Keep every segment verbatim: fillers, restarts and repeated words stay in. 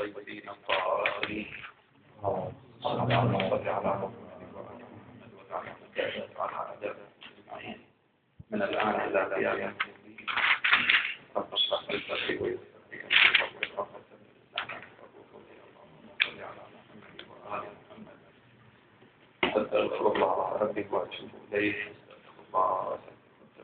الطيبين الطاهرين. اللهم صل على محمد وعلى آله أجمعين من الآن إلى قيام الدين. رب اشرح لي صدري ويسر لي أمري واحلل عقدة من لساني يفقهوا قولي. اللهم صل على محمد وآل محمد. أستغفر الله ربي وأتوب إليه. أستغفر الله وأتوب.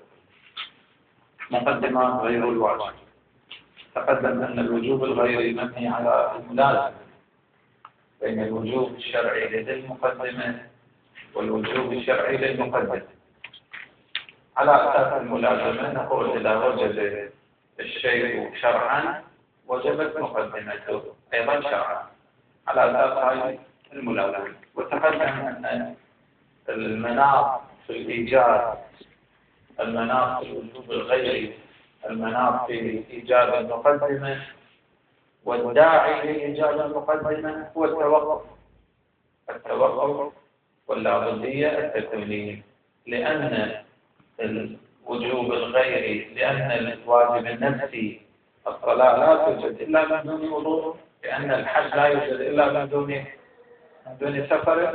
مقدمات غير الواجب. تقدم أن الوجوب الغيري مبني على الملازمة بين الوجوب الشرعي للمقدمة والوجوب الشرعي للمقدمة. على أساس الملازمة نقول إذا وجب الشيء شرعا وجبت مقدمته أيضا شرعا على أساس هذه الملازمة. وتقدم أن المناط في الإيجاب، المناط في الوجوب الغيري، المناط في إيجاب المقدمة والداعي لإيجاب المقدمة هو التوقف التوقف واللابدية التكوينية. لأن الوجوب الغيري، لأن الواجب النفسي الصلاة لا توجد إلا من دون وضوء، لأن الحج لا يوجد إلا من دون من دون سفر،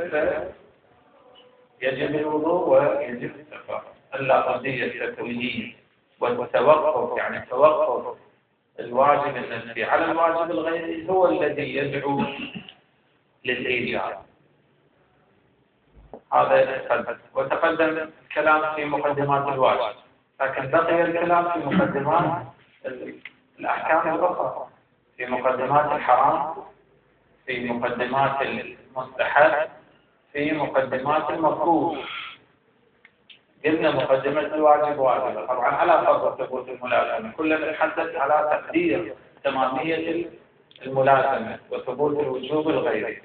يجب الوضوء ويجب السفر. اللابدية التكوينية والتوقف يعني توقف الواجب النفسي على الواجب الغيري هو الذي يدعو للإيجاب. هذا يتقدم. وتقدم الكلام في مقدمات الواجب، لكن بقي الكلام في مقدمات الأحكام الأخرى، في مقدمات الحرام، في مقدمات المستحب، في مقدمات المفروض. قلنا مقدمة الواجب واجبة طبعا على فرض ثبوت الملازمة. كلنا نتحدث على تقدير تمامية الملازمة وثبوت الوجوب الغيري.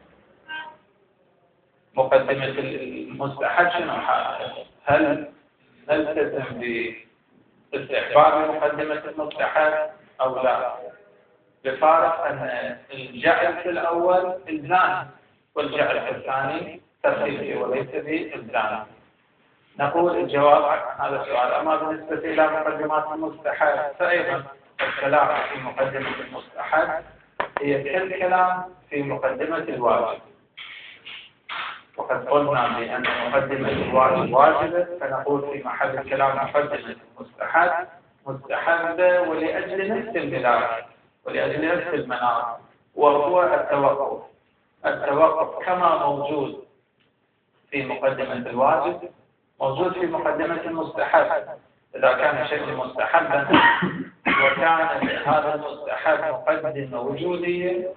مقدمة المستحب شنو؟ هل نلتزم باستحباب مقدمة المستحب أو لا؟ بفارق أن الجعل في الأول إلزام والجعل في الثاني ترغيبي وليس بإلزام. نقول الجواب عن هذا السؤال. أما بالنسبة إلى مقدمات المستحب فأيضا الكلام في مقدمة المستحب هي كالكلام في مقدمة الواجب. وقد قلنا بأن مقدمة الواجب واجبة، فنقول في محل الكلام مقدمة المستحب مستحبة ولأجل نفس الملاك ولأجل نفس المناط، وهو التوقف. التوقف كما موجود في مقدمة الواجب موجود في مقدمة المستحب. إذا كان شيء مستحبا وكان هذا المستحب مقدمة وجودية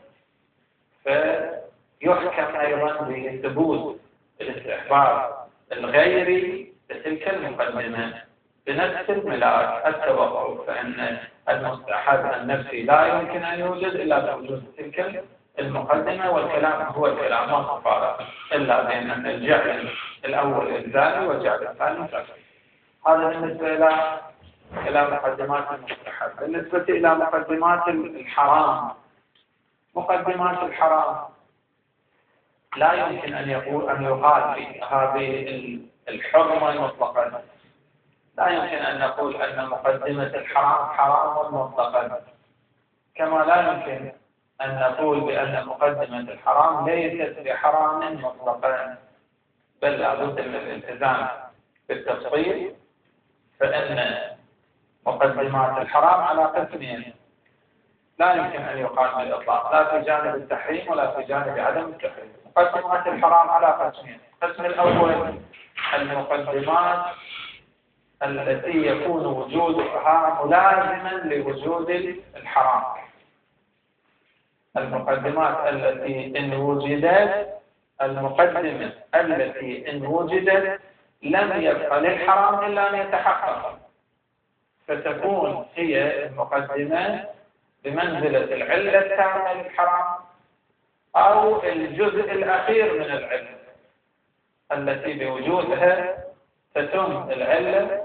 فيحكم أيضا بثبوت الاستحباب الغيري لتلك المقدمة بنفس الملاك التوقف. فإن المستحب النفسي لا يمكن أن يوجد إلا بوجود تلك المقدمة، والكلام هو الكلام ما مفارق إلا بين أن الجعل الأول إلزامي والجعل الثاني ترغيبي. هذا بالنسبة إلى إلى مقدمات المستحب. بالنسبة إلى مقدمات الحرام، مقدمات الحرام لا يمكن أن يقول أن يقال في هذه الحرمة مطلقا. لا يمكن أن نقول أن مقدمة الحرام حرام مطلقا، كما لا يمكن أن نقول بأن مقدمة الحرام ليست بحرام مطلقا، بل لابد من الالتزام بالتفصيل. فإن مقدمات الحرام على قسمين، لا يمكن أن يقال بالإطلاق، لا في جانب التحريم ولا في جانب عدم التحريم. مقدمات الحرام على قسمين. القسم الأول المقدمات التي يكون وجودها ملازما لوجود الحرام. المقدمات التي إن وجدت المقدمة التي إن وجدت لم يبقى للحرام إلا أن يتحقق، فتكون هي المقدمة بمنزلة العلة التامة للحرام أو الجزء الأخير من العلة التي بوجودها تتم العلة.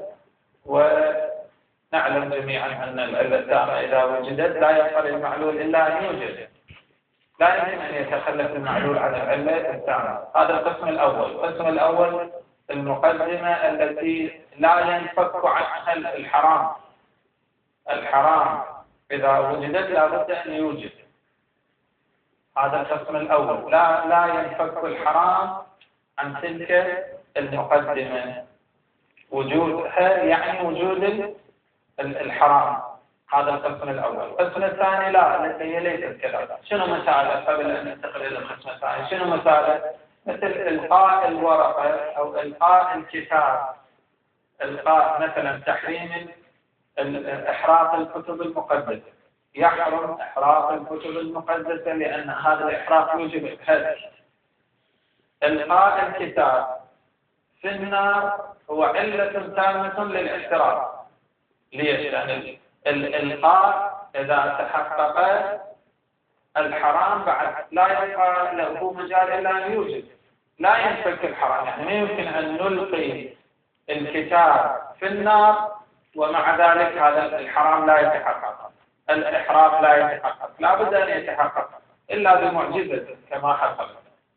ونعلم جميعا أن العلة التامة إذا وجدت لا يبقى للمعلول إلا أن يوجد، لا يمكن أن يتخلف المعلول عن العلة التامة. هذا القسم الأول. القسم الأول المقدمة التي لا ينفك عنها الحرام. الحرام إذا وجدت لا بد أن يوجد، هذا القسم الأول، لا لا ينفك الحرام عن تلك المقدمة، وجودها يعني وجود الحرام. هذا القسم الأول. القسم الثاني لا، هي ليست كذلك. شنو مسائل قبل أن ننتقل إلى القسم الثاني؟ شنو مسائل؟ مثل إلقاء الورقة أو إلقاء الكتاب، إلقاء مثلا تحريم إحراق الكتب المقدسة. يحرم إحراق الكتب المقدسة لأن هذا الإحراق يوجب الهدر. إلقاء الكتاب في النار هو علة تامة للاحتراق. ليش؟ لأن الإلقاء إذا تحقق الحرام بعد لا يبقى له مجال إلا أن يوجد، لا ينفك الحرام. يعني ما يمكن أن نلقي الكتاب في النار ومع ذلك هذا الحرام لا يتحقق، الإحراق لا يتحقق، لا بد أن يتحقق إلا بمعجزة كما حصل.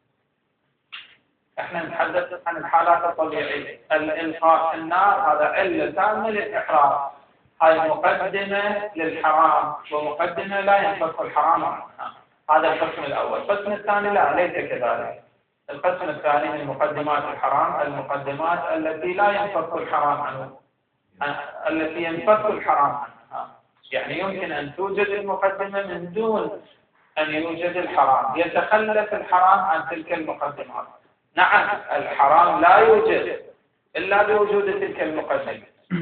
احنا نتحدث عن الحالات الطبيعية. الإلقاء في النار هذا علة تامة للإحراق، هاي مقدمة للحرام، ومقدمة لا ينفك الحرام عنها. هذا القسم الأول. القسم الثاني لا، ليس كذلك. القسم الثاني من مقدمات الحرام المقدمات التي لا ينفك الحرام عنه، التي ينفك الحرام عنها. يعني يمكن أن توجد المقدمة من دون أن يوجد الحرام، يتخلف الحرام عن تلك المقدمات. نعم، الحرام لا يوجد إلا بوجود تلك المقدمة،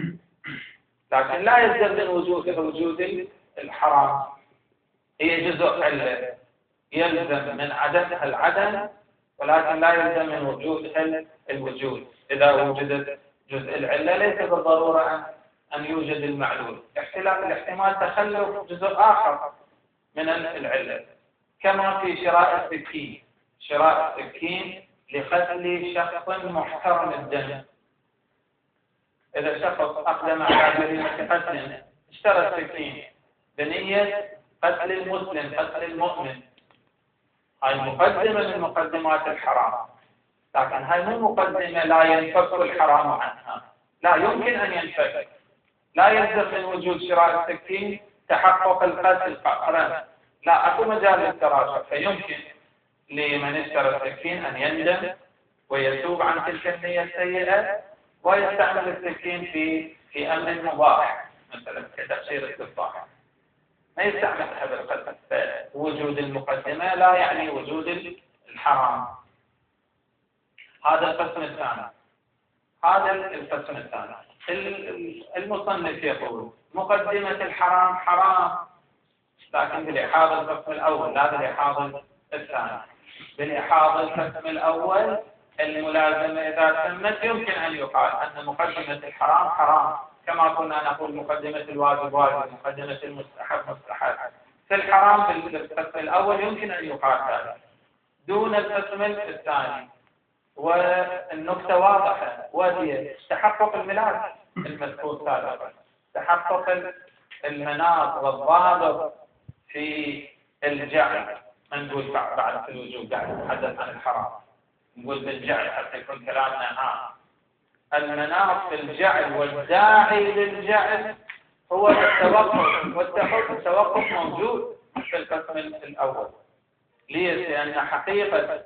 لكن لا يلزم من وجود وجود الحرام. هي جزء علة، يلزم من عدمها العدم، ولكن لا يلزم من وجودها الوجود. إذا وجدت جزء العلة ليس بالضرورة أن يوجد المعلول. اختلاف الاحتمال تخلف جزء آخر من العلة، كما في شراء السكين. شراء السكين لقتل شخص محترم الدم. إذا شخص أقدم على جريمة قتل، اشترى السكين بنية قتل المسلم، قتل المؤمن، هاي مقدمة من مقدمات الحرام. لكن هاي مو مقدمة لا ينفك الحرام عنها، لا يمكن أن ينفك. لا يلزم من وجود شراء السكين تحقق القتل فقرا، لا، أكو مجال للتراجع. فيمكن لمن اشترى السكين أن يندم ويتوب عن تلك النية السيئة ويستعمل السكين في في أمر مباح، مثلا كتقشير التفاح، ما يستعمل هذا القتل. فوجود المقدمة لا يعني وجود الحرام. هذا القسم الثاني. هذا القسم الثاني. المصنف يقول مقدمة الحرام حرام، لكن بالإحاضة القسم الأول لا بالإحاضة الثاني. بالإحاضة القسم الأول الملازمة إذا تمت يمكن أن يقال أن مقدمة الحرام حرام، كما كنا نقول مقدمة الواجب واجب، مقدمة المستحب مستحب. في الحرام بالقسم الأول يمكن أن يقال ذلك دون القسم الثاني. والنكتة واضحة، وهي تحقق الملاك المذكور سابقا، تحقق المناط والضابط في الجعل. ما نقول بعد في الوجوب، قاعد نتحدث عن الحرام، نقول بالجعل حتى يكون كلامنا عام. المناط في الجعل والداعي للجعل هو التوقف، والتوقف موجود في القسم الأول. ليش؟ لأن حقيقة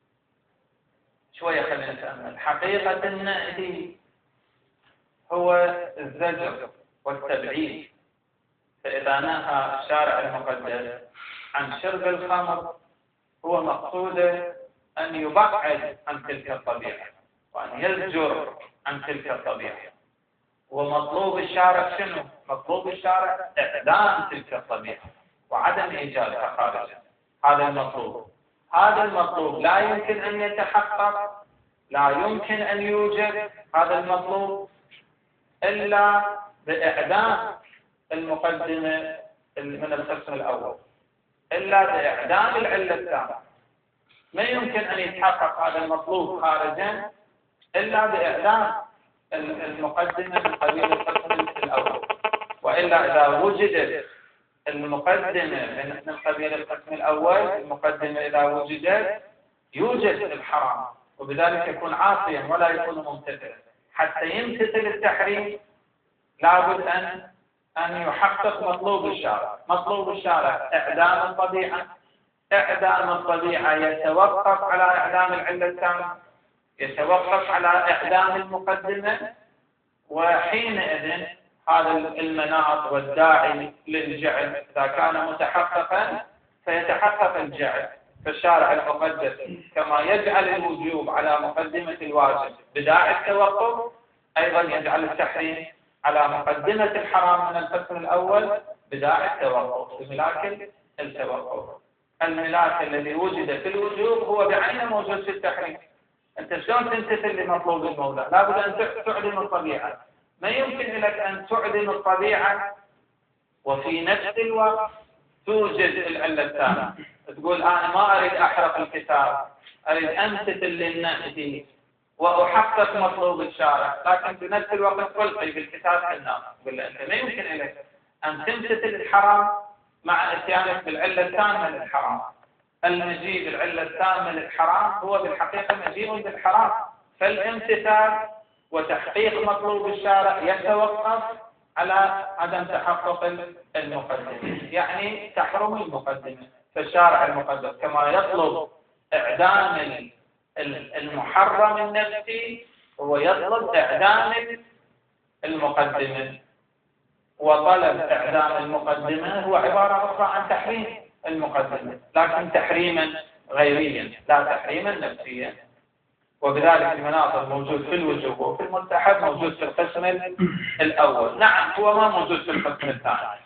شوية خلينا نتأمل. حقيقة النهي هو الزجر والتبعيد. فإذا نهى الشارع المقدس عن شرب الخمر هو مقصوده أن يبعد عن تلك الطبيعة وأن يزجر عن تلك الطبيعة. ومطلوب الشارع شنو؟ مطلوب الشارع إعدام تلك الطبيعة وعدم إيجادها خارجا. هذا المطلوب. هذا المطلوب لا يمكن أن يتحقق، لا يمكن أن يوجد هذا المطلوب إلا بإعدام المقدمة من القسم الأول، إلا بإعدام العلة الثانية. ما يمكن أن يتحقق هذا المطلوب خارجا إلا بإعدام المقدمة من قبيل القسم الأول. وإلا إذا وجدت المقدمة من قبيل القسم الأول، المقدمة إذا وجدت يوجد الحرام، وبذلك يكون عاصيا ولا يكون ممتثلا. حتى يمتثل التحريم لابد أن أن يحقق مطلوب الشارع. مطلوب الشارع إعدام الطبيعة إعدام الطبيعة يتوقف على إعدام العلة التامة، يتوقف على إعدام المقدمة، وحينئذ هذا المناط والداعي للجعل إذا كان متحققا فيتحقق الجعل. فالشارع المقدس كما يجعل الوجوب على مقدمة الواجب بداعي التوقف، أيضا يجعل التحريم على مقدمة الحرام من القسم الأول بداعي التوقف بملاك التوقف. الملاك الذي وجد في الوجوب هو بعينه موجود في التحريم. أنت شلون تمتثل لمطلوب المولى؟ لابد أن تعدم الطبيعة. ما يمكن لك أن تعدم الطبيعة وفي نفس الوقت توجد العلة التامة. تقول أنا ما أريد أحرق الكتاب، أريد أمتثل للنهي وأحقق مطلوب الشارع، لكن في نفس الوقت ألقي بالكتاب في النار. تقول له أنت ما يمكن لك أن تمتثل الحرام مع اتيانك بالعلة التامة للحرام. المجيء بالعلة التامة للحرام هو بالحقيقة مجيء بالحرام، فالامتثال وتحقيق مطلوب الشارع يتوقف على عدم تحقق المقدمة، يعني تحرم المقدمة. فالشارع المقدس كما يطلب إعدام المحرم النفسي هو يطلب إعدام المقدمة، وطلب إعدام المقدمة هو عبارة أخرى عن تحريم المقدمة، لكن تحريما غيريا لا تحريما نفسيا. وبذلك المناطق موجود في الوجوب وفي المستحب موجود في القسم الأول. نعم هو ما موجود في القسم الثاني.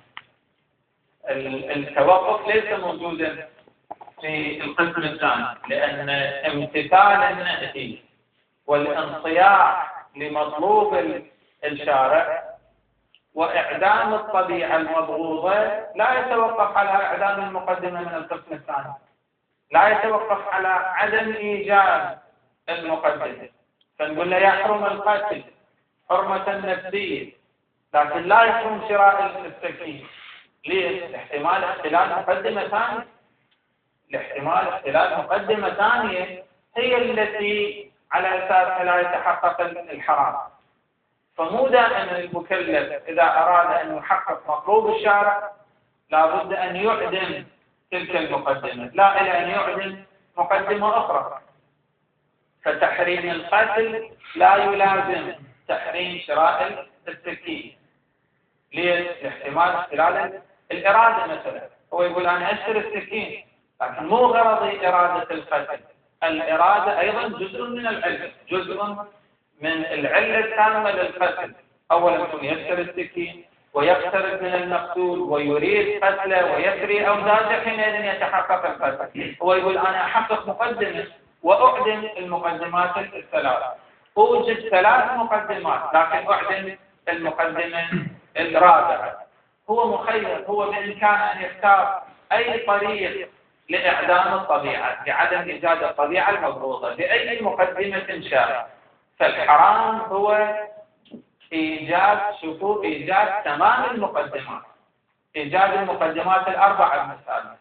التوقف ليس موجودا في القسم الثاني، لأن امتثال النهي والانصياع لمطلوب الشارع وإعدام الطبيعة المبغوضة لا يتوقف على إعدام المقدمة من القسم الثاني، لا يتوقف على عدم إيجاد المقدمة. فنقول له يحرم القتل حرمة نفسية، لكن لا يحرم شراء السكين. ليه؟ لاحتمال اختلال مقدمة ثانية. لاحتمال اختلال مقدمة ثانية هي التي على أساسها لا يتحقق الحرام. فمو دائما المكلف إذا أراد أن يحقق مطلوب الشارع لابد أن يعدم تلك المقدمة، لا إلى أن يعدم مقدمة أخرى. فتحريم القتل لا يلازم تحريم شراء السكين. ليه؟ لاحتمال اختلال الإرادة. مثلا هو يقول أنا أشتري السكين لكن مو غرضي إرادة القتل. الإرادة أيضا جزء من العلة، جزء من العلة التامة للقتل. أولا يكون يشتري السكين ويقترب من المقتول ويريد قتله ويسري أوزاجه، حينئذ يتحقق القتل. هو يقول أنا أحقق مقدمة وأعدم المقدمات الثلاث. أوجد ثلاث مقدمات لكن أعدم المقدمة الرابعة. هو مخير، هو بإمكانه أن يختار أي طريق لإعدام الطبيعة لعدم إيجاد الطبيعة المفروضة بأي مقدمة شاء. فالحرام هو إيجاد شفوف إيجاد تمام المقدمات، إيجاد المقدمات الأربعة المثالية،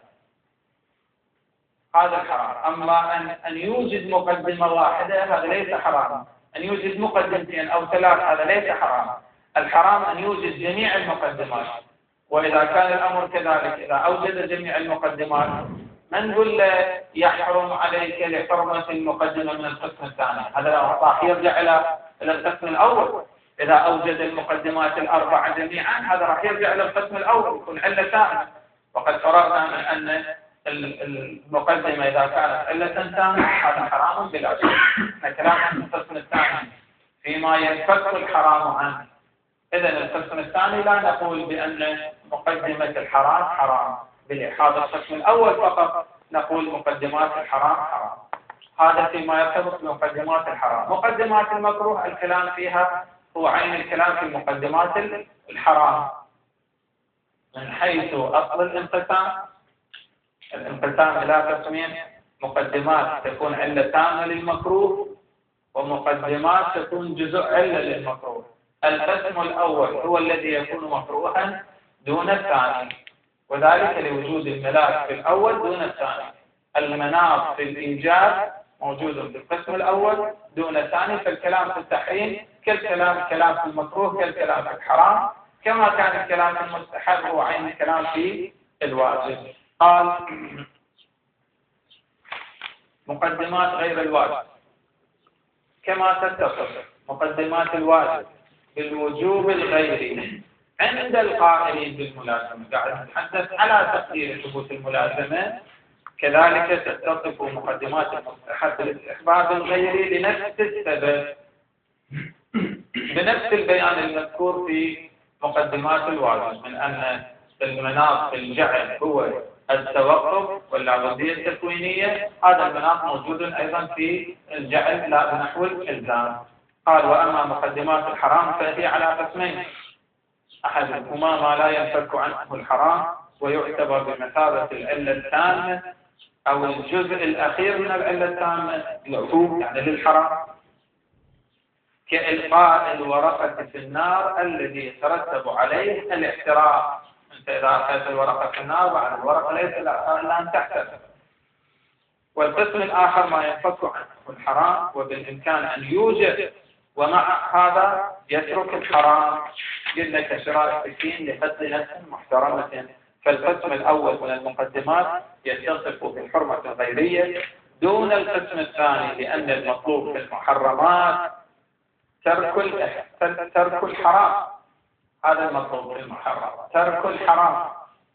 هذا الحرام. أما أن أن يوجد مقدمة واحدة هذا ليس حرام، أن يوجد مقدمتين أو ثلاث هذا ليس حرام. الحرام أن يوجد جميع المقدمات. وإذا كان الأمر كذلك إذا أوجد جميع المقدمات ما نقول يحرم عليك لحرمة المقدمة من القسم الثاني، هذا راح يرجع إلى إلى القسم الأول. إذا أوجد المقدمات الأربعة جميعا هذا راح يرجع إلى القسم الأول يكون علة تامة. وقد فرضنا من أن المقدمة إذا كانت علة تامة هذا حرام بلا شك. الكلام عن القسم الثاني فيما ينفك الحرام عنه. إذا القسم الثاني لا نقول بأن مقدمة الحرام حرام، بلحاظ القسم الأول فقط نقول مقدمات الحرام حرام. هذا فيما يرتبط بمقدمات الحرام. مقدمات المكروه الكلام فيها هو عين الكلام في مقدمات الحرام من حيث أصل الانقسام. الانقسام إلى قسمين: مقدمات تكون علة تامة للمكروه ومقدمات تكون جزء علة للمكروه. القسم الأول هو الذي يكون مكروها دون الثاني، وذلك لوجود الملاك في الأول دون الثاني. المناط في الإيجاب موجود في القسم الأول دون الثاني، فالكلام في التحريم كالكلام الكلام في المكروه كالكلام في الحرام، كما كان الكلام في المستحب هو عين الكلام في الواجب. قال مقدمات غير الواجب، كما تتصف مقدمات الواجب بالوجوب الغيري عند القائلين بالملازمة. قاعد نتحدث على تقدير ثبوت الملازمة، كذلك تتصف مقدمات المصطلحات بالاستحباب الغيري لنفس السبب، بنفس البيان المذكور في مقدمات الواجب من أن المناط في الجعل هو التوقف واللابدية التكوينية. هذا المناط موجود أيضا في الجعل لا بنحو الإلزام. قال: وأما مقدمات الحرام فهي على قسمين: أحدهما ما لا ينفك عنه الحرام ويعتبر بمثابة العلة التامة أو الجزء الأخير من العلة التامة له، يعني للحرام، كإلقاء الورقة في النار الذي يترتب عليه الاحتراق. أنت إذا ألقيت الورقة في النار بعد الورقة ليس إلا أن تحترق. والقسم الآخر ما ينفك عنه الحرام وبالإمكان أن يوجد ومع هذا يترك الحرام، قلنا كشراء السكين لحد نفس محترمة. فالقسم الأول من المقدمات يتصف بالحرمة الغيرية دون القسم الثاني، لأن المطلوب في المحرمات ترك ترك الحرام. هذا المطلوب في المحرمات ترك الحرام،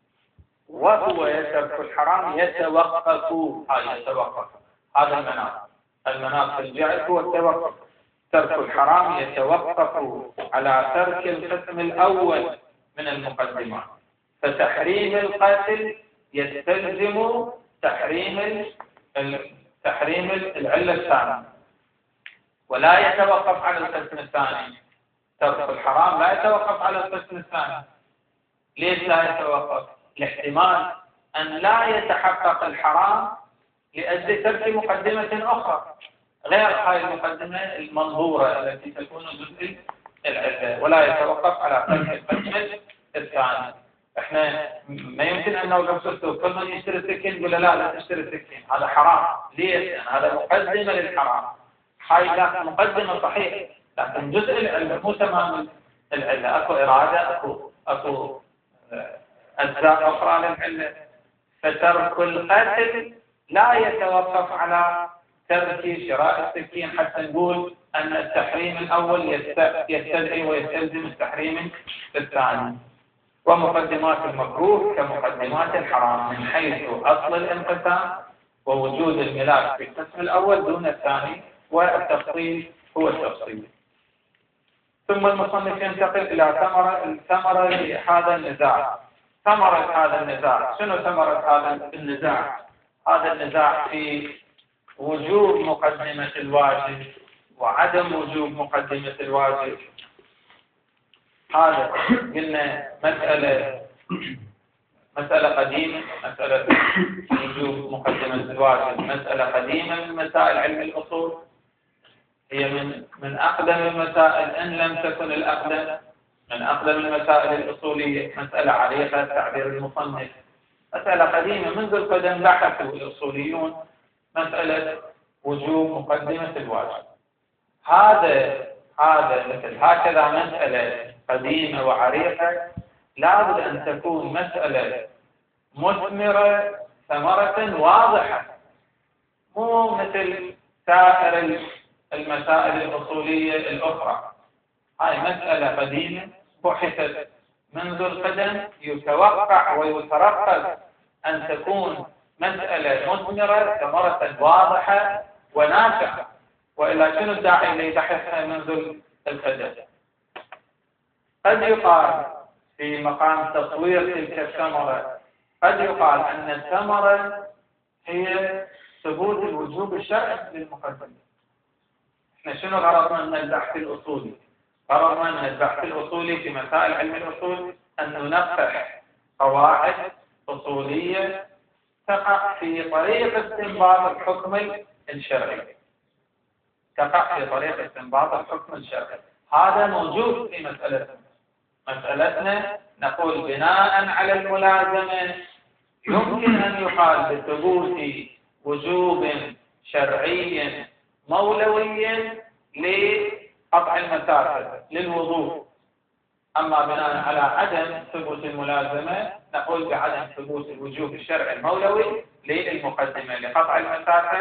وهو ترك الحرام يتوقف. هذا يتوقف هذا المناط المناط في الجعل هو التوقف. ترك الحرام يتوقف على ترك القسم الأول من المقدمات، فتحريم القتل يستلزم تحريم تحريم العلة الثانية، ولا يتوقف على القسم الثاني. ترك الحرام لا يتوقف على القسم الثاني. ليش لا يتوقف؟ لاحتمال أن لا يتحقق الحرام لأجل ترك مقدمة أخرى غير هذه المقدمة المنظورة التي تكون جزء العلة، ولا يتوقف على ترك القسم الثاني. احنا ما يمكن ان لو شفتوا كل من يشتري سكين ولا لا لا تشتري سكين، هذا حرام. ليش؟ يعني هذا مقدمة للحرام. هاي لا مقدمة صحيح، لكن جزء العلة مو تمام العلة. اكو إرادة، اكو اكو أجزاء أخرى للعلة. فترك القتل لا يتوقف على ترك شراء السكين حتى نقول أن التحريم الأول يستدعي ويستلزم التحريم الثاني. ومقدمات المكروه كمقدمات الحرام من حيث أصل الانقسام ووجود الملاك في القسم الأول دون الثاني، والتفصيل هو التفصيل. ثم المصنف ينتقل إلى ثمرة الثمرة لهذا النزاع. ثمرة هذا النزاع شنو ثمرة هذا النزاع؟ هذا النزاع في وجوب مقدمة الواجب وعدم وجوب مقدمة الواجب. هذا قلنا مسألة مسألة قديمة، مسألة وجوب مقدمة الواجب مسألة قديمة من مسائل علم الأصول، هي من من أقدم المسائل إن لم تكن الأقدم، من أقدم المسائل الأصولية. مسألة عريقة تعبير المصنف، مسألة قديمة منذ القدم بحثوا الأصوليون مسألة وجوب مقدمة الواجب. هذا هذا مثل هكذا مسألة قديمة وعريقة لابد أن تكون مسألة مثمرة ثمرة واضحة، مو مثل سائر المسائل الأصولية الأخرى. هاي مسألة قديمة بحثت منذ القدم، يتوقع ويترقب أن تكون مسألة مثمرة ثمرة واضحة ونافعة، وإلا شنو الداعي اللي يبحثها منذ القدم؟ قد يقال في مقام تصوير تلك الثمرة، قد يقال أن الثمرة هي ثبوت الوجوب الشرعي للمقدمة. احنا شنو غرضنا من البحث الأصولي؟ غرضنا من البحث الأصولي في مسائل علم الأصول أن ننقح قواعد أصولية تقع في طريق استنباط الحكم الشرعي، تقع في طريق استنباط الحكم الشرعي. هذا موجود في مسألتنا. مسألتنا نقول بناء على الملازمة يمكن أن يقال بثبوت وجوب شرعي مولوي لقطع المسافة للوضوء. أما بناء على عدم ثبوت الملازمة نقول بعدم ثبوت الوجوب الشرعي المولوي للمقدمة لقطع المسافة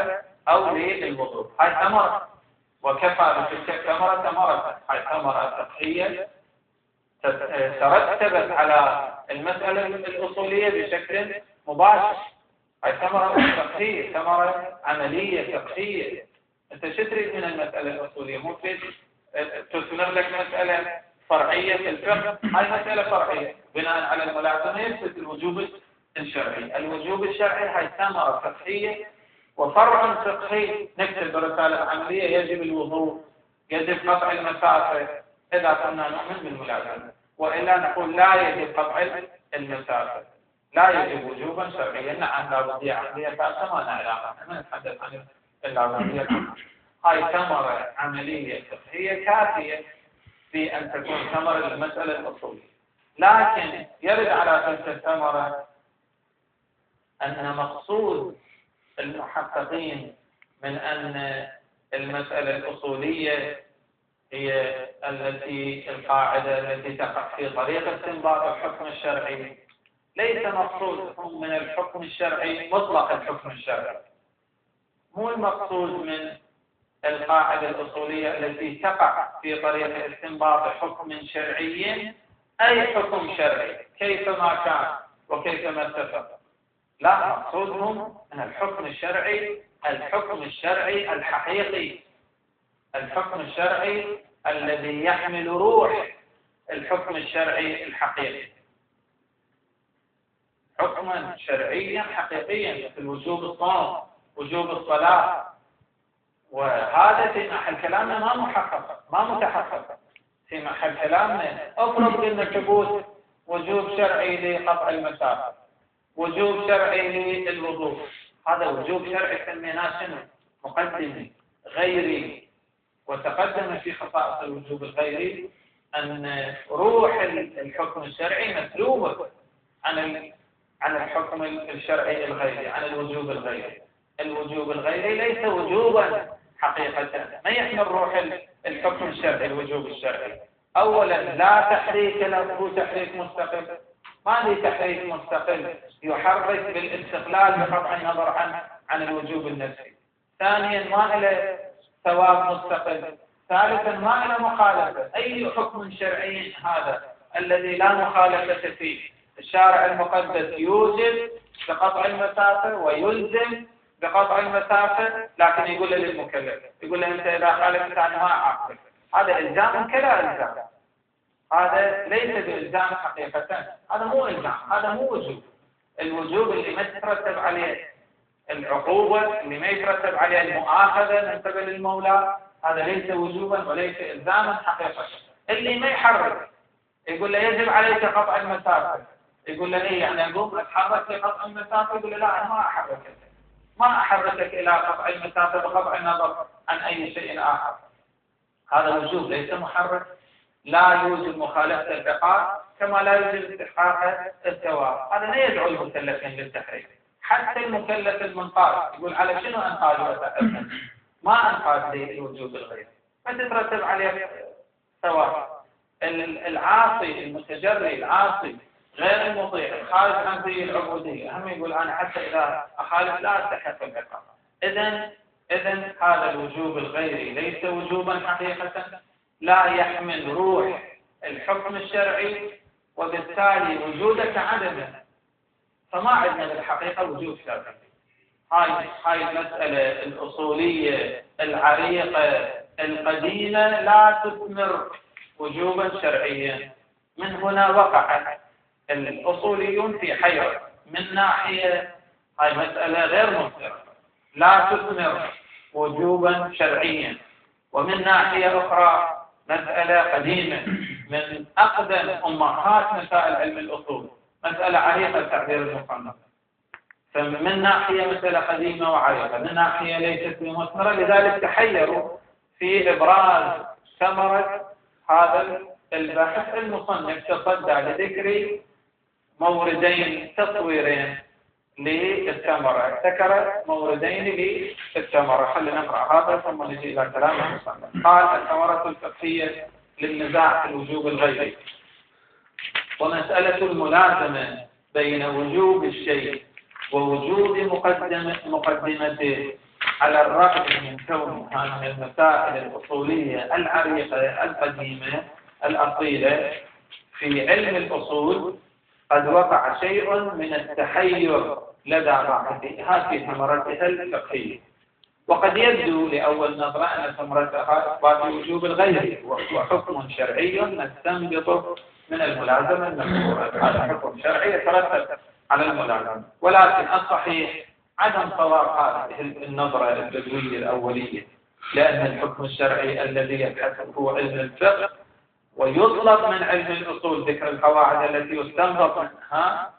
أو للوضوء. هاي ثمرة، وكفى بتلك الثمرة ثمرة. هاي ثمرة فقهية ترتبت على المسألة الأصولية بشكل مباشر. هاي ثمرة فقهية، ثمرة عملية فقهية. أنت شو تريد من المسألة الأصولية؟ مو تريد تثمر لك مسألة فرعية في الفقه. هاي مسألة فرعية بناء على الملازمة يثبت الوجوب الشرعي. الوجوب الشرعي هاي ثمرة فقهية وفرع فقهي. نكتب برسالة عملية يجب الوضوء، يجب قطع المسافة إذا كنا نؤمن بالملازمة، وإلا نقول لا يجب قطع المسافة، لا يجب وجوبا شرعيا. نعم لابدية عملية فاسدة ما لها علاقة، احنا نتحدث عن اللابدية. هاي ثمرة عملية فقهية كافية في أن تكون ثمرة للمسألة الأصولية. لكن يرد على تلك الثمرة أن مقصود المحققين من أن المسألة الأصولية هي التي القاعدة التي تقع في طريق استنباط الحكم الشرعي، ليس مقصودهم من الحكم الشرعي مطلق الحكم الشرعي. مو المقصود من القاعدة الأصولية التي تقع في طريق استنباط حكم شرعي أي حكم شرعي كيفما كان وكيفما اتفق. لا، مقصودهم من الحكم الشرعي الحكم الشرعي الحقيقي، الحكم الشرعي الذي يحمل روح الحكم الشرعي الحقيقي، حكما شرعيا حقيقيا مثل وجوب الصوم، وجوب الصلاة. وهذا في محل كلامنا ما محقق، ما متحقق. في محل كلامنا افرض قلنا ثبوت وجوب شرعي لقطع المسافة، وجوب شرعي للوضوء. هذا وجوب شرعي سميناه شنو؟ مقدمي غيري. وتقدم في خصائص الوجوب الغيري أن روح الحكم الشرعي مسلوبة عن عن الحكم الشرعي الغيري، عن الوجوب الغيري. الوجوب الغيري ليس وجوبا حقيقة، ما يحمل روح الحكم الشرعي الوجوب الشرعي. أولا لا تحريك له تحريك مستقل، ما لي تحريك مستقل يحرك بالاستقلال بقطع النظر عن عن الوجوب النفسي. ثانيا ما له ثواب مستقل. ثالثا ما له مخالفة. أي حكم شرعي هذا الذي لا مخالفة فيه؟ الشارع المقدس يوجب بقطع المسافة ويلزم بقطع المسافة، لكن يقول للمكلف، يقول له أنت إذا خالفت أنا ما أعاقبك. هذا إلزام كلا إلزام، هذا ليس بإلزام حقيقة، هذا مو إلزام، هذا مو وجوب. الوجوب اللي ما يترتب عليه العقوبة، اللي ما يترتب عليه المؤاخذة من قبل المولى، هذا ليس وجوبا وليس إلزاما حقيقة. اللي ما يحرك يقول له يجب عليك قطع المسافة، يقول له إيه يعني أقوم أتحرك لقطع المسافة؟ يقول له لا، أنا ما أحركك، ما أحركك إلى قطع المسافة بقطع النظر عن أي شيء آخر. هذا وجوب ليس محرك. لا يوجب مخالفة العقاب كما لا يوجب استحقاق الثواب. هذا لا يدعو المكلفين للتحريك. حتى المكلف المنقاد يقول على شنو أنقاد وأتأمل؟ ما أنقاد للوجوب الغيري، فتترتب عليه ثواب. العاصي المتجري، العاصي غير المطيع، الخارج عن ذي العبودية، هم يقول أنا حتى إذا أخالف لا أستحق العقاب. إذن إذن هذا الوجوب الغيري ليس وجوبا حقيقة، لا يحمل روح الحكم الشرعي، وبالتالي وجودك عدمه. فما عندنا بالحقيقة وجوب شرعي. هاي هاي المسألة الأصولية العريقة القديمة لا تثمر وجوبا شرعيا. من هنا وقع الأصوليون في حيرة. من ناحية هاي مسألة غير مثمرة لا تثمر وجوبا شرعيا، ومن ناحية أخرى مسألة قديمة من أقدم أمهات مسائل علم الأصول، مسألة عريقة تعبير المصنف. فمن ناحية مسألة قديمة وعريقة، من ناحية ليست بمثمرة، لذلك تحيروا في إبراز ثمرة هذا البحث. المصنف تصدى لذكر موردين تصويرين للثمرة، ذكر موردين للثمرة. خلينا نقرأ هذا ثم نجي إلى كلام المصنف. قال الثمرة الفقهية للنزاع في الوجوب الغيري. ومسألة الملازمة بين وجوب الشيء ووجود مقدمة مقدمته على الرغم من كون هذه المسائل الأصولية العريقة القديمة الأصيلة في علم الأصول قد وقع شيء من التحير لدى باحثيها في ثمرتها الفقهية، وقد يبدو لأول نظرة أن ثمرتها إثبات وجوب الغير، وهو حكم شرعي نستنبط من الملازمة المذكورة. هذا حكم شرعي يترتب على الملازمة، ولكن الصحيح عدم صواب هذه النظرة البدوية الأولية، لأن الحكم الشرعي الذي يبحثه هو علم الفقه، ويطلب من علم الأصول ذكر القواعد التي يستنبط منها،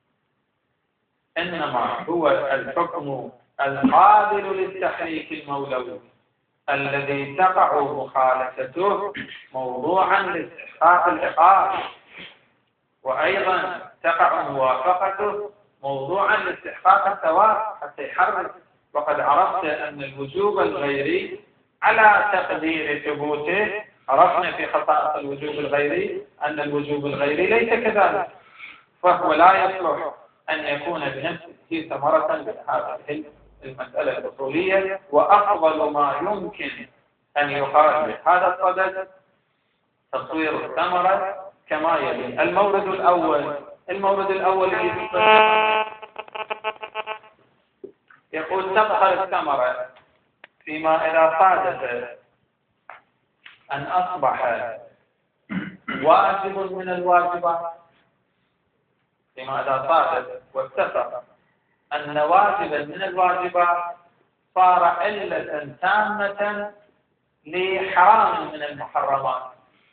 إنما هو الحكم القابل للتحريك المولوي الذي تقع مخالفته موضوعا لاستحقاق العقاب، وأيضا تقع موافقته موضوعا لاستحقاق الثواب حتى يحرك. وقد عرفت أن الوجوب الغيري على تقدير ثبوته، عرفنا في خصائص الوجوب الغيري أن الوجوب الغيري ليس كذلك، فهو لا يصلح أن يكون بنفسه ثمرة لهذه المسألة الأصولية. وأفضل ما يمكن أن يقال بهذا الصدد تصوير الثمرة كما يلي. المورد الأول المورد الأول يقول تظهر الثمرة فيما إذا صادف أن أصبح واجب من الواجبات، فيما إذا صادف واتفق أن واجبا من الواجبات صار علة تامة لحرام من المحرمات.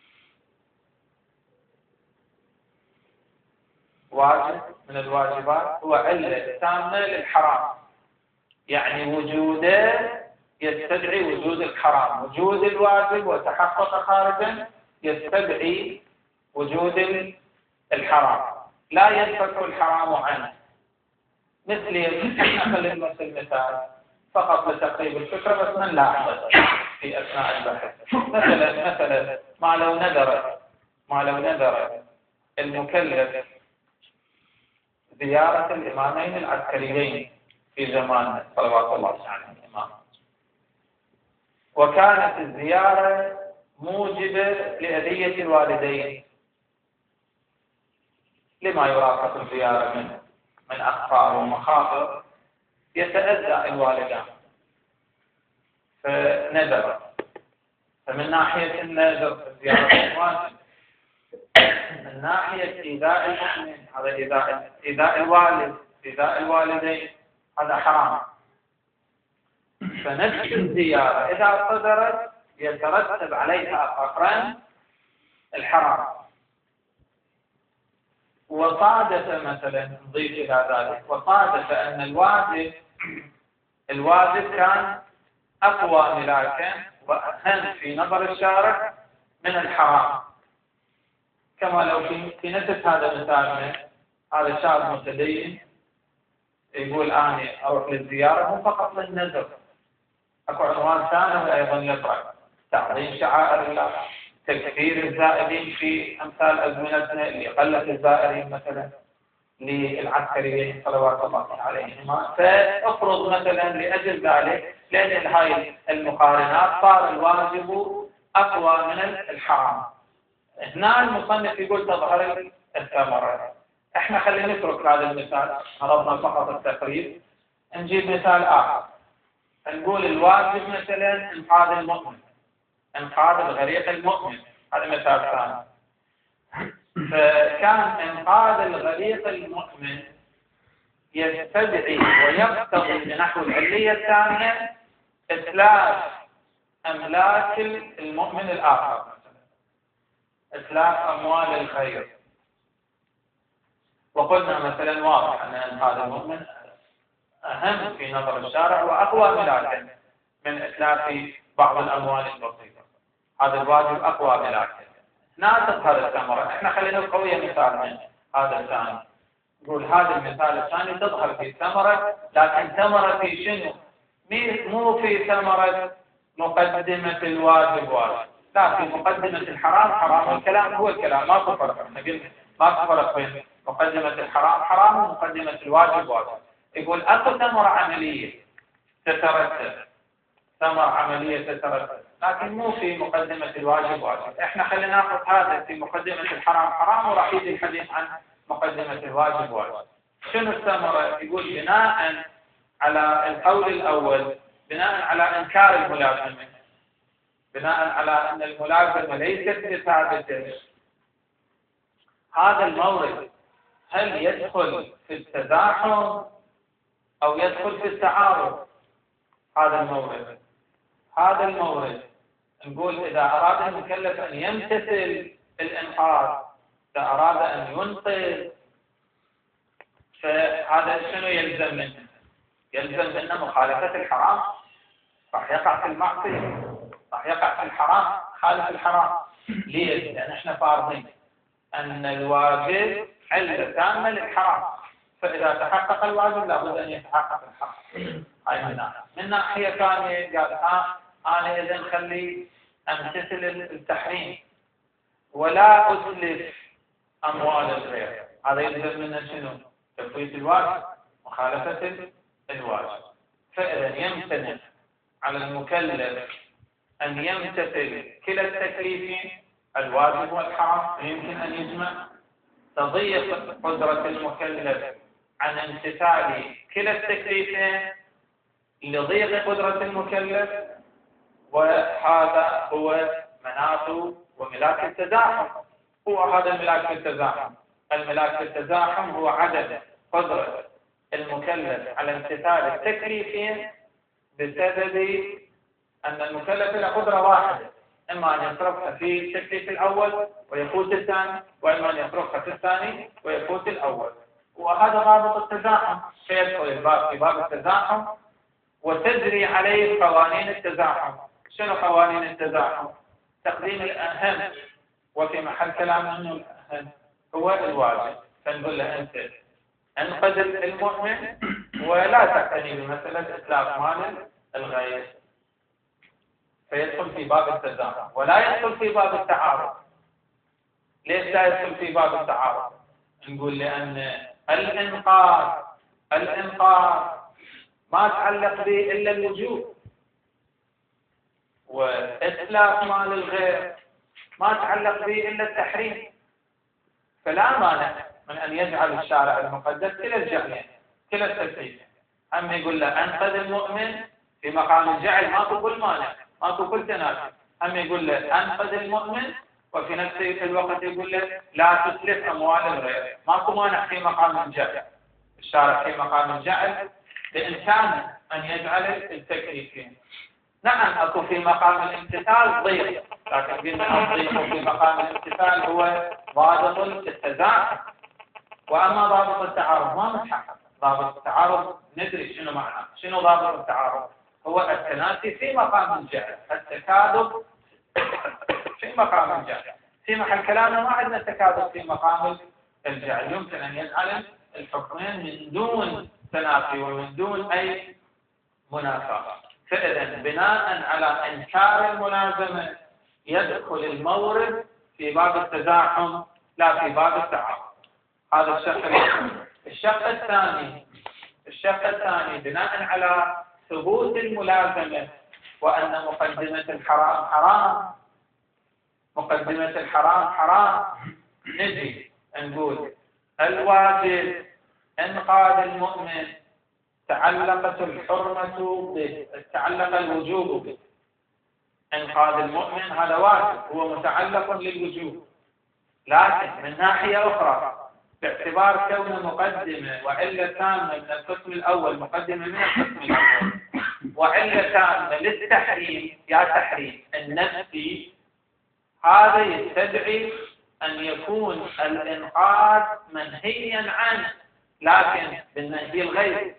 واجب من الواجبات هو علة تامة للحرام، يعني وجوده يستدعي وجود الحرام. وجود الواجب وتحقق خارجا يستدعي وجود الحرام، لا ينفك الحرام عنه. مثل احنا خلينا نمثل مثال فقط لتقريب الفكرة، بس من لاحظه في أثناء البحث. مثلا مثلا ما لو نذر ما لو نذر المكلف زيارة الإمامين العسكريين في زمان صلوات الله عليه الإمام، وكانت الزيارة موجبة لهدية الوالدين لما يراقب الزيارة من من أخطار ومخاطر يتأذى الوالدان، فنذر. فمن ناحية النذر الزيارة واجب، من ناحية إيذاء المؤمن هذا إيذاء إيذاء الوالد إيذاء الوالدين هذا حرام. فنفس الزيارة إذا صدرت يترتب عليها فقرا الحرام. وصادف مثلا نضيف إلى ذلك وصادف أن الواجب الواجب كان أقوى ملاكا وأهم في نظر الشارع من الحرام، كما لو في, في نفس هذا مثالنا هذا شاب متدين يقول أنا أروح للزيارة مو فقط للنذر، أكو عنوان ثاني أيضا يطرق تعظيم شعائر الله، تكثير الزائرين في أمثال أزمنتنا اللي قلت الزائرين مثلا للعسكريين صلوات الله عليهما. فأفرض مثلا لأجل ذلك لأن هاي المقارنات صار الواجب أقوى من الحرام. هنا المصنف يقول تظهر الثمرة. احنا خلينا نترك هذا المثال، عرضنا فقط التقريب. نجيب مثال آخر، نقول الواجب مثلا إنقاذ المؤمن، إنقاذ الغريق المؤمن، هذا مثال ثاني. فكان إنقاذ الغريق المؤمن يستدعي ويقتضي بنحو العلية الثانية إتلاف أملاك المؤمن الآخر، إتلاف أموال الخير. وقلنا مثلا واضح أن إنقاذ المؤمن أهم في نظر الشارع وأقوى ملاكا من إتلاف بعض الأموال البسيطة، هذا الواجب أقوى ملاكا. هنا تظهر الثمرة. احنا خلينا القوية مثال من هذا الثاني، نقول هذا المثال الثاني تظهر في ثمرة، لكن ثمرة في شنو؟ مو في ثمرة مقدمة الواجب واجب، لا، في مقدمة الحرام حرام. الكلام هو الكلام، ما تفرق. احنا قلنا ما تفرق بين مقدمة الحرام حرام ومقدمة الواجب واجب. يقول أكو ثمرة عملية تترتب، ثمر عملية تترتب، لكن مو في مقدمة الواجب واجب. احنا خلينا ناخذ هذا في مقدمة الحرام حرام، وراح يجي الحديث عن مقدمة الواجب واجب. شنو الثمرة؟ يقول بناء على القول الأول، بناء على إنكار الملازمة، بناء على أن الملازمة ليست بثابتة، هذا المورد هل يدخل في التزاحم أو يدخل في التعارض؟ هذا المورد هذا المورد نقول إذا أراد المكلف أن يمتثل الإنقاذ، إذا أراد أن ينقذ، فهذا شنو يلزم منه؟ يلزم منه مخالفة الحرام، راح يقع في المعصية، راح يقع في الحرام، خالف الحرام. ليش؟ لأن احنا فارضين أن الواجب علة تامة للحرام، فإذا تحقق الواجب لابد أن يتحقق الحرام. هاي من ناحية. من ناحية ثانية قال ها أنا إذا نخلي أمتثل التحريم ولا أتلف أموال الغير، هذا يلزم منا شنو؟ تفويت الواجب، مخالفة الواجب. فإذا يمتنع على المكلف أن يمتثل كلا التكليفين الواجب والحرام، يمكن أن يجمع، تضيق قدرة المكلف عن امتثال كلا التكليفين لضيق قدرة المكلف، وهذا هو مناط وملاك التزاحم. هو هذا الملاك التزاحم. الملاك التزاحم هو عدم قدرة المكلف على امتثال التكليفين بسبب أن المكلف له قدرة واحدة، إما أن يصرفها في التكليف الأول ويفوت الثاني، وإما أن يصرفها في الثاني ويفوت الأول. وهذا رابط التزاحم، فيدخل الباب في باب التزاحم وتجري عليه قوانين التزاحم. شنو قوانين التزاحم؟ تقديم الأهم، وفي محل كلام أنه الأهم هو الواجب، فنقول له أنت انقذ المؤمن ولا تعتني بمسألة إتلاف مال الغير، فيدخل في باب التزاحم ولا يدخل في باب التعارض. ليش لا يدخل في باب التعارض؟ نقول لأن الإنقاذ الإنقاذ ما تعلق به إلا الوجوب، وإتلاف مال الغير ما تعلق به إلا التحريم، فلا مانع من أن يجعل الشارع المقدس كلا الجعلين كلا التكليفين. أما يقول له أنقذ المؤمن في مقام الجعل ماكو كل مانع، ماكو كل تنافي. أما يقول له أنقذ المؤمن وفي نفس الوقت يقول له لا تتلف أموال الغير، ماكو مانع في مقام الجعل. الشارع في مقام الجعل بإمكانه أن يجعل التكليفين. نعم أكو في مقام الامتثال ضيق، لكن قلنا الضيق في مقام الامتثال هو ضابط التزاحم، وأما ضابط التعارض ما متحقق. ضابط التعارض ندري شنو معناه، شنو ضابط التعارض؟ هو التنافي في مقام الجعل، التكاذب في مقام الجعل. في محل كلامنا ما عندنا تكاذب في مقام الجعل، يمكن أن يجعل الحكمين من دون تنافي ومن دون أي منافاة. فإذا بناء على إنكار الملازمة يدخل المورد في باب التزاحم لا في باب التعارض. هذا الشق الأول. الشق الثاني الشق الثاني بناء على ثبوت الملازمة وأن مقدمة الحرام حرام، مقدمة الحرام حرام، نجي نقول الواجب إنقاذ المؤمن تعلقت الحرمة به، تعلق الوجوب به. إنقاذ المؤمن هذا واجب، هو متعلق للوجوب، لكن من ناحية أخرى باعتبار كونه مقدمة وعلة تامة من القسم الأول، مقدمة من القسم الأول وعلة تامة للتحريم يا تحريم النفسي، هذا يستدعي أن يكون الإنقاذ منهيا عنه لكن بالنهي الغيري،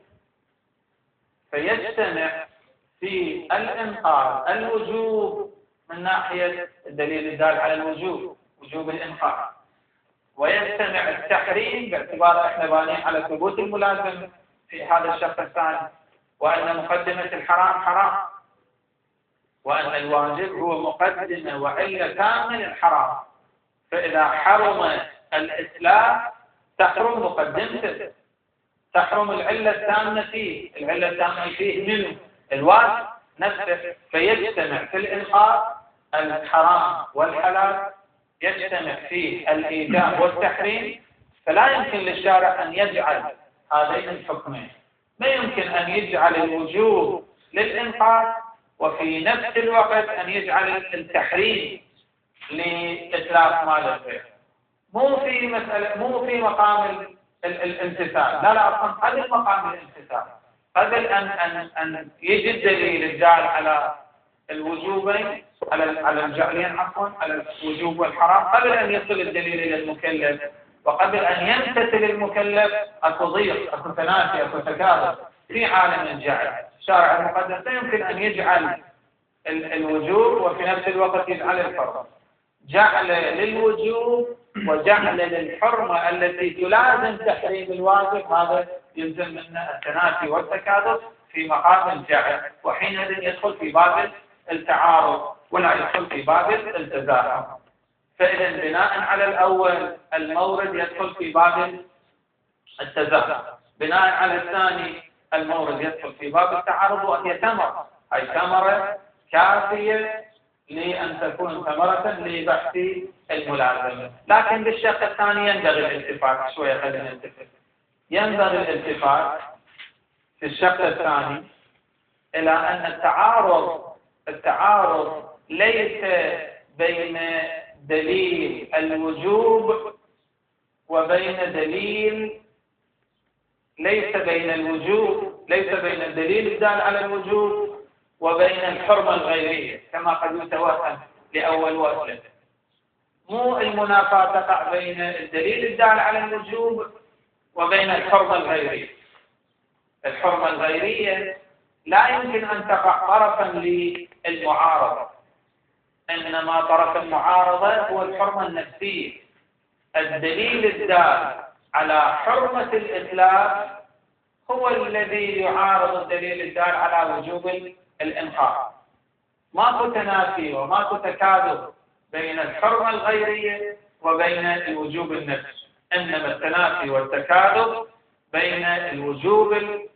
فيجتمع في الإنقاذ الوجوب من ناحية الدليل الدال على الوجوب، وجوب الإنقاذ، ويجتمع التحريم باعتبار احنا بانين على ثبوت الملازم في هذا الشق الثاني، وأن مقدمة الحرام حرام، وأن الواجب هو مقدمة وعلة تامة للحرام. فإذا حرم الإتلاف تحرم مقدمته، تحرم العلة التامة فيه. العلة التامة فيه منه الواجب نفسه، فيجتمع في الإنقاذ الحرام والحلال، يجتمع فيه الإيجاب والتحريم، فلا يمكن للشارع أن يجعل هذين الحكمين. ما يمكن أن يجعل الوجوب للإنقاذ وفي نفس الوقت أن يجعل التحريم لإتلاف مال الغير. مو في مسألة، مو في مقام الامتثال، لا لا، أصلا قبل مقام الامتثال، قبل أن أن أن يجي الدليل الدال على الوجوبين، على على الجعلين عفوا، على الوجوب والحرام، قبل أن يصل الدليل إلى المكلف وقبل أن يمتثل المكلف، أكو ضيق، أكو تنافي، أكو تكاثر في عالم الجعل. الشارع المقدس لا يمكن أن يجعل الوجوب وفي نفس الوقت يجعل الفرض. جعل للوجوب وجعل للحرمة التي تلازم تحريم الواجب، هذا يلزم منه التنافي والتكاثر في مقام الجعل، وحينئذ يدخل في باب التعارض ولا يدخل في باب التزاحم. فإذا بناء على الأول المورد يدخل في باب التزاحم، بناء على الثاني المورد يدخل في باب التعارض، وهي ثمرة، أي ثمرة كافية لأن تكون ثمرة لبحث الملازمة. لكن بالشق الثاني ينبغي الالتفات، شوية خلينا نلتفت، ينبغي الالتفات في الشق الثاني إلى أن التعارض التعارض ليس بين دليل الوجوب وبين دليل ليس بين الوجوب ليس بين الدليل الدال على الوجوب وبين الحرمة الغيرية كما قد يتوهم لأول وهلة. مو المنافاة تقع بين الدليل الدال على الوجوب وبين الحرمة الغيرية. الحرمة الغيرية لا يمكن أن تقع طرفا للمعارضة، إنما طرف المعارضة هو الحرمة النفسية. الدليل الدال على حرمة الإتلاف هو الذي يعارض الدليل الدال على وجوب الإنقاذ. ماكو تنافي وماكو تكاذب بين الحرمة الغيرية وبين الوجوب النفسي، إنما التنافي والتكاذب بين الوجوب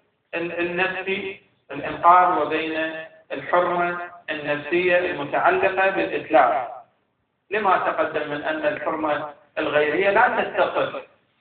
النفسي الإنقاذ وبين الحرمة النفسية المتعلقة بالإتلاف. لما تقدم من أن الحرمة الغيرية لا تتصل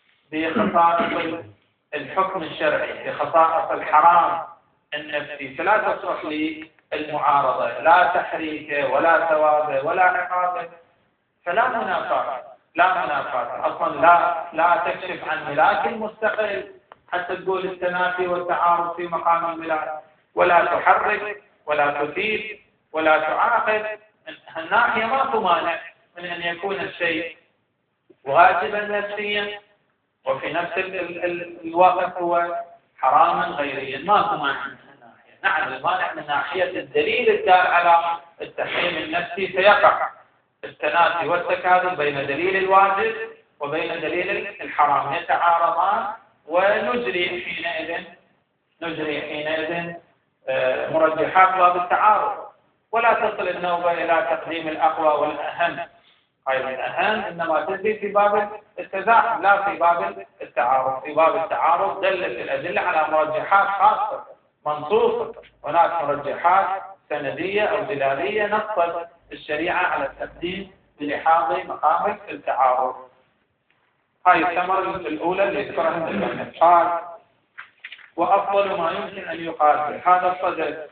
بخصائص الحكم الشرعي، بخصائص الحرام النفسي، فلا تصلح للمعارضة، لا تحريك ولا ثواب ولا عقاب، فلا منافاة لا منافاة أصلا، لا لا تكشف عن ملاك مستقل حتى تقول التنافي والتعارض في مقام الملاك، ولا تحرك ولا تفيد ولا تعاقب. الناحية ما تمانع من أن يكون الشيء واجبا نفسيا وفي نفس الوقت هو حراما غيريا، ما تمانع من الناحية. نعم المانع من ناحية الدليل الدال على التحريم النفسي، فيقع التنافي والتكاذب بين دليل الواجب وبين دليل الحرام، يتعارضان، ونجري حينئذ نجري حينئذ مرجحات باب التعارض، ولا تصل النوبة إلى تقديم الأقوى والأهم. هاي الأهم إنما تجري في باب التزاحم لا في باب التعارض. في باب التعارض دلت الأدلة على مرجحات خاصة منصوصة، هناك مرجحات سندية أو دلالية نصت الشريعة على التقديم بلحاظ مقام التعارض. هاي الثمرة الأولى اللي ذكرها المؤلف. قال: وأفضل ما يمكن أن يقال بهذا الصدد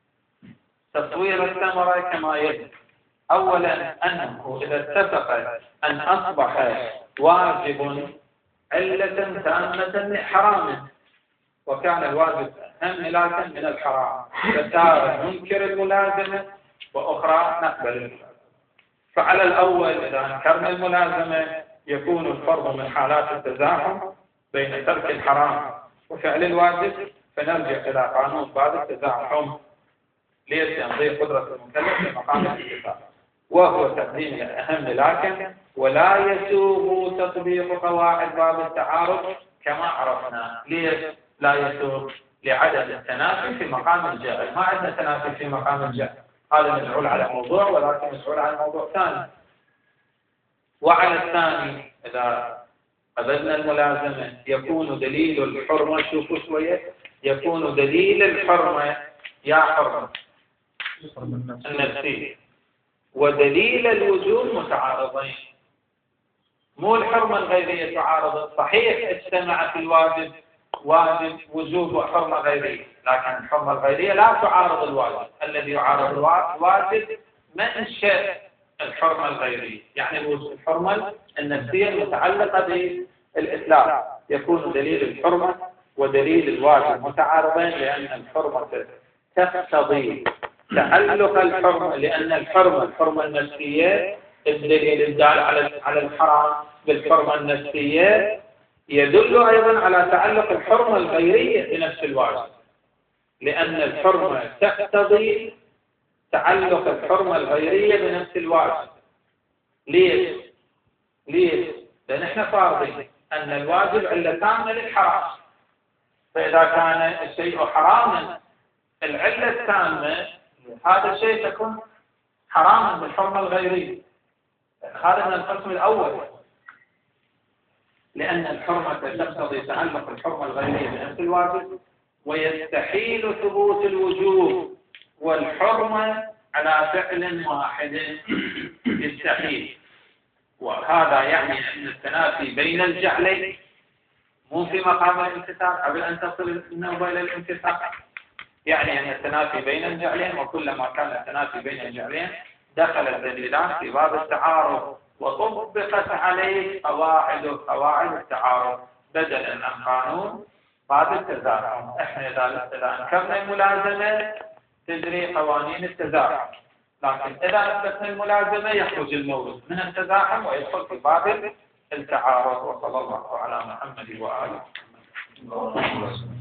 تصوير الثمرة كما يلي. أولا أنه إذا اتفق أن أصبح واجب علة تامة لحرام، وكان الواجب أهم ملاكا من الحرام، فتارة ننكر الملازمة وأخرى نقبل الملازمة. فعلى الأول إذا أنكرنا الملازمة يكون الفرض من حالات التزاحم بين ترك الحرام وفعل الواجب، فنرجع إلى قانون باب التزاحم ليستنظير قدرة المكلف في مقام الاتفاق، وهو تقديم الأهم لكن ولا يسوغ تطبيق قواعد باب التعارض كما عرفنا. ليش لا يسوغ؟ لعدم التنافي في مقام الجهل. ما عندنا تنافي في مقام الجهل، هذا مسؤول على موضوع ولكن مسؤول على موضوع ثاني. وعلى الثاني إذا قبلنا الملازمة يكون دليل الحرمة، شوفوا شوية، يكون دليل الحرمة يا حرمة النفسية ودليل الوجود متعارضين، مو الحرمة الغيرية تعارض. صحيح اجتمع في الواجب واجب وجوب وحرمة غيرية، لكن الحرمة الغيرية لا تعارض الواجب. الذي يعارض الواجب منشأ الحرمة الغيرية، يعني الحرمة النفسية المتعلقة بالإسلام، يكون دليل الحرمة ودليل الواجب متعارضين، لأن الحرمة تقتضي تعلق الحرمة، لأن الحرمة الحرمة النفسية الدليل الدال على على الحرام بالحرمة النفسية يدل أيضا على تعلق الحرمة الغيرية بنفس الواجب، لأن الحرمة تقتضي تعلق الحرمة الغيرية بنفس الواجب. ليش؟ ليش؟ لأن احنا فارضين أن الواجب علة تامة للحرام، فإذا كان الشيء حراما العلة التامة هذا الشيء تكون حراما بالحرمة الغيرية. هذا من القسم الأول، لأن الحرمة تقتضي تعلق الحرمة الغيرية بنفس الواجب، ويستحيل ثبوت الوجوب والحرمة على فعل واحد، يستحيل. وهذا يعني أن التنافي بين الجعلين مو في مقام الامتثال قبل أن تصل النوبة إلى الامتثال، يعني أن التنافي بين الجعلين، وكلما كان التنافي بين الجعلين دخل الدليلان في باب التعارض وطبقت عليه قواعد قواعد التعارض بدلا عن قانون باب التزاحم. احنا اذا انكرنا الملازمه تجري قوانين التزاحم، لكن اذا اثبتنا الملازمه يخرج المورد من التزاحم ويدخل في باب التعارض. وصلى الله على محمد واله.